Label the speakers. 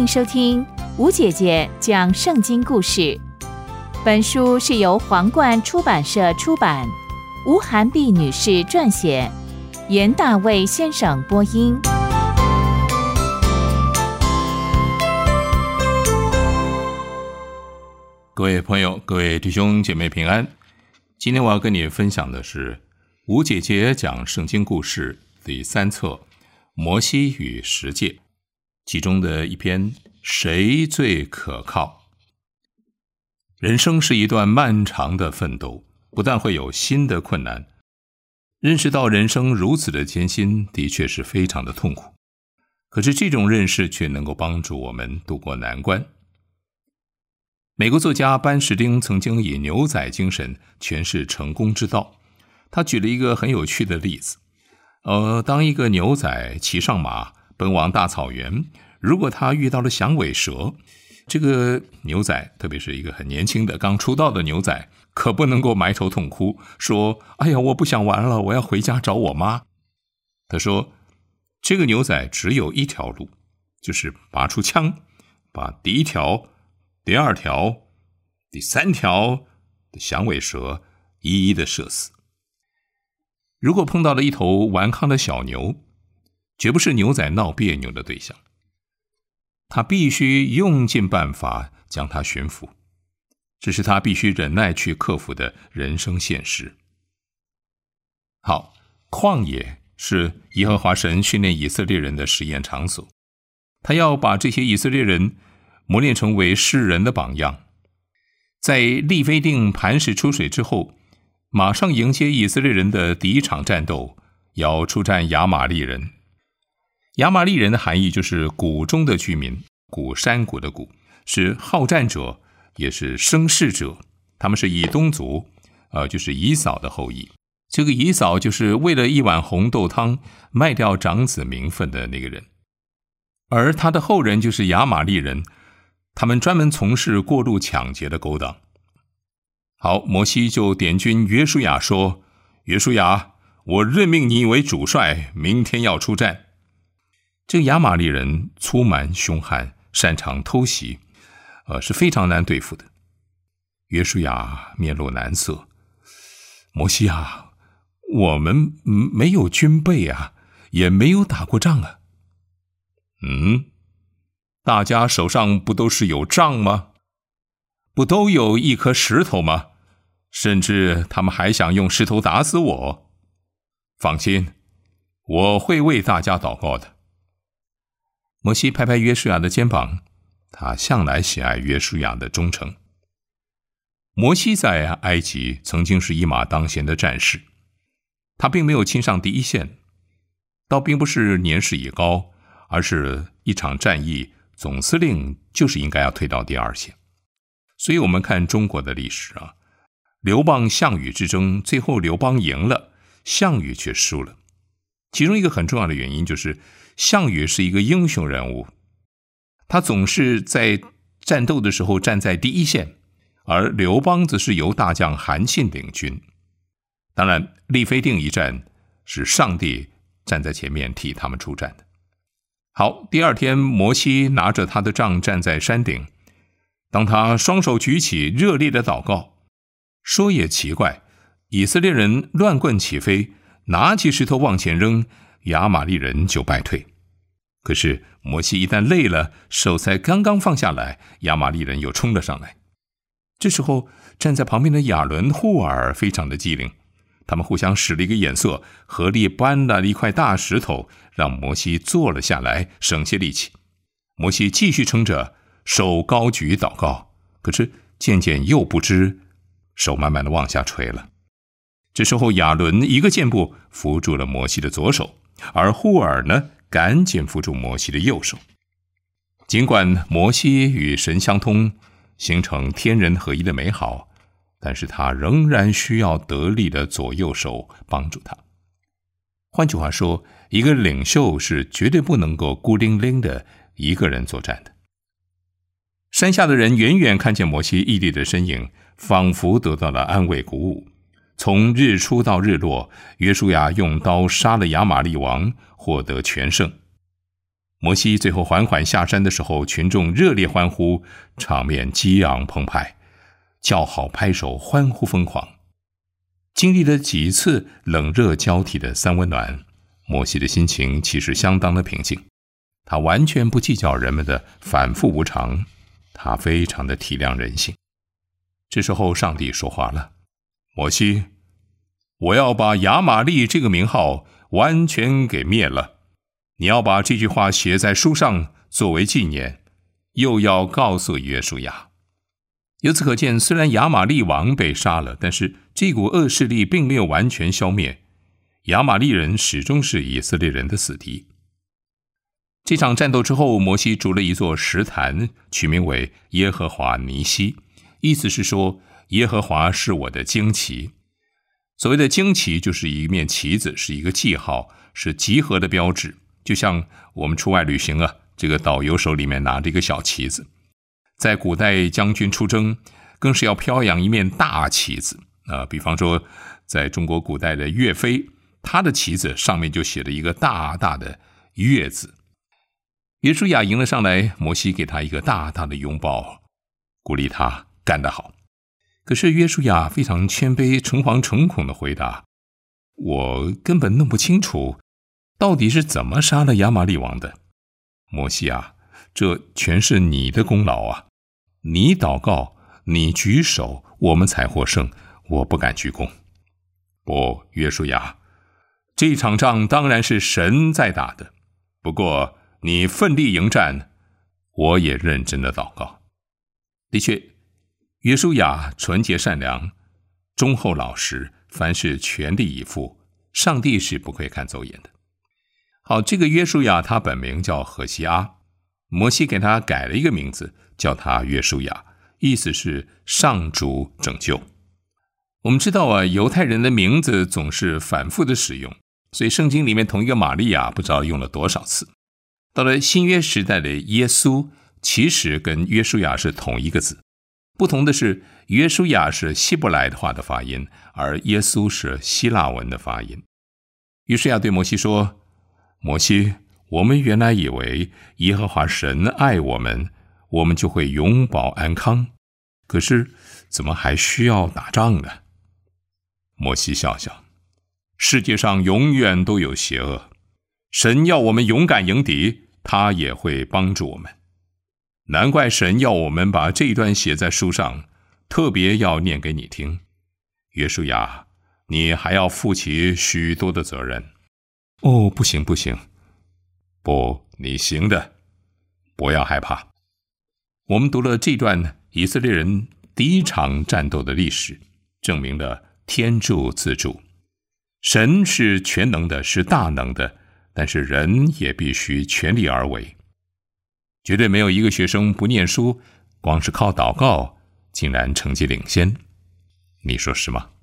Speaker 1: 迎收听吴姐姐讲圣经故事。本书是由皇冠出版社出版，吴涵碧女士撰写，严大卫先生播音。
Speaker 2: 各位朋友，各位弟兄姐妹平安。今天我要跟你分享的是吴姐姐讲圣经故事第3册摩西与十诫，其中的一篇谁最可靠。人生是一段漫长的奋斗，不但会有新的困难，认识到人生如此的艰辛的确是非常的痛苦，可是这种认识却能够帮助我们度过难关。美国作家班士丁曾经以牛仔精神诠释成功之道，他举了一个很有趣的例子。当一个牛仔骑上马奔往大草原，如果他遇到了响尾蛇，这个牛仔，特别是一个很年轻的刚出道的牛仔，可不能够埋头痛哭，说哎呀，我不想玩了，我要回家找我妈。他说这个牛仔只有一条路，就是拔出枪，把第一条、第二条、第3条的响尾蛇一一的射死。如果碰到了一头顽抗的小牛，绝不是牛仔闹别扭的对象，他必须用尽办法将它驯服，这是他必须忍耐去克服的人生现实。好，旷野是耶和华神训练以色列人的实验场所，他要把这些以色列人磨练成为世人的榜样。在利非定磐石出水之后，马上迎接以色列人的第一场战斗，要出战亚玛利人。亚玛利人的含义就是谷中的居民，谷山谷的谷，是好战者，也是生事者。他们是以东族，就是以扫的后裔。这个以扫就是为了一碗红豆汤卖掉长子名分的那个人，而他的后人就是亚玛利人，他们专门从事过路抢劫的勾当。好，摩西就点军约书亚说，约书亚，我任命你为主帅，明天要出战。这个亚玛利人粗蛮凶悍，擅长偷袭，是非常难对付的。约书亚面露难色，摩西啊，我们没有军备啊，也没有打过仗啊。大家手上不都是有杖吗？不都有一颗石头吗？甚至他们还想用石头打死我。放心，我会为大家祷告的。摩西拍拍约书亚的肩膀，他向来喜爱约书亚的忠诚。摩西在埃及曾经是一马当先的战士，他并没有亲上第一线，倒并不是年事已高，而是一场战役总司令就是应该要退到第2线。所以我们看中国的历史啊，刘邦项羽之争，最后刘邦赢了，项羽却输了。其中一个很重要的原因就是项羽是一个英雄人物，他总是在战斗的时候站在第一线，而刘邦则是由大将韩信领军。当然利非定一战是上帝站在前面替他们出战的。好，第2天摩西拿着他的杖站在山顶，当他双手举起热烈的祷告，说也奇怪，以色列人乱棍起飞，拿起石头往前扔，亚玛利人就败退。可是摩西一旦累了，手才刚刚放下来，亚玛利人又冲了上来。这时候站在旁边的亚伦、户尔非常的机灵，他们互相使了一个眼色，合力搬了一块大石头，让摩西坐了下来，省些力气。摩西继续撑着手高举祷告，可是渐渐又不知手慢慢的往下垂了。这时候亚伦一个箭步扶住了摩西的左手，而户尔呢，赶紧扶住摩西的右手。尽管摩西与神相通，形成天人合一的美好，但是他仍然需要得力的左右手帮助他。换句话说，一个领袖是绝对不能够孤零零的一个人作战的。山下的人远远看见摩西屹立的身影，仿佛得到了安慰鼓舞。从日出到日落，约书亚用刀杀了亚玛利王，获得全胜。 摩西最后缓缓下山的时候，群众热烈欢呼，场面激昂澎湃，叫好拍手，欢呼疯狂。经历了几次冷热交替的三温暖，摩西的心情其实相当的平静。他完全不计较人们的反复无常，他非常的体谅人性。这时候上帝说话了：摩西，我要把亚玛力这个名号完全给灭了，你要把这句话写在书上作为纪念，又要告诉约书亚。由此可见，虽然亚玛力王被杀了，但是这股恶势力并没有完全消灭，亚玛力人始终是以色列人的死敌。这场战斗之后，摩西筑了一座石坛，取名为耶和华尼西，意思是说耶和华是我的旌旗。所谓的旌旗就是一面旗子，是一个记号，是集合的标志。就像我们出外旅行啊，这个导游手里面拿着一个小旗子。在古代将军出征，更是要飘扬一面大旗子比方说在中国古代的岳飞，他的旗子上面就写了一个大大的岳字。约书亚迎了上来，摩西给他一个大大的拥抱，鼓励他干得好。可是约书亚非常谦卑、诚惶诚恐地回答：我根本弄不清楚到底是怎么杀了亚玛力王的。摩西啊，这全是你的功劳啊！你祷告，你举手，我们才获胜，我不敢鞠躬。不，约书亚，这场仗当然是神在打的，不过你奋力迎战，我也认真的祷告。的确，约书亚纯洁善良，忠厚老实，凡事全力以赴，上帝是不会看走眼的。好，这个约书亚他本名叫何西阿，摩西给他改了一个名字，叫他约书亚，意思是上主拯救。我们知道犹太人的名字总是反复的使用，所以圣经里面同一个玛利亚不知道用了多少次。到了新约时代的耶稣，其实跟约书亚是同一个字，不同的是约书亚是希伯来话的发音，而耶稣是希腊文的发音。约书亚对摩西说：摩西，我们原来以为耶和华神爱我们，我们就会永保安康，可是怎么还需要打仗呢？摩西笑笑，世界上永远都有邪恶，神要我们勇敢迎敌，他也会帮助我们。难怪神要我们把这一段写在书上，特别要念给你听。约书亚，你还要负起许多的责任。哦，不行不行，不，你行的，不要害怕。我们读了这段以色列人第一场战斗的历史，证明了天助自助。神是全能的，是大能的，但是人也必须全力而为。绝对没有一个学生不念书，光是靠祷告，竟然成绩领先。你说是吗？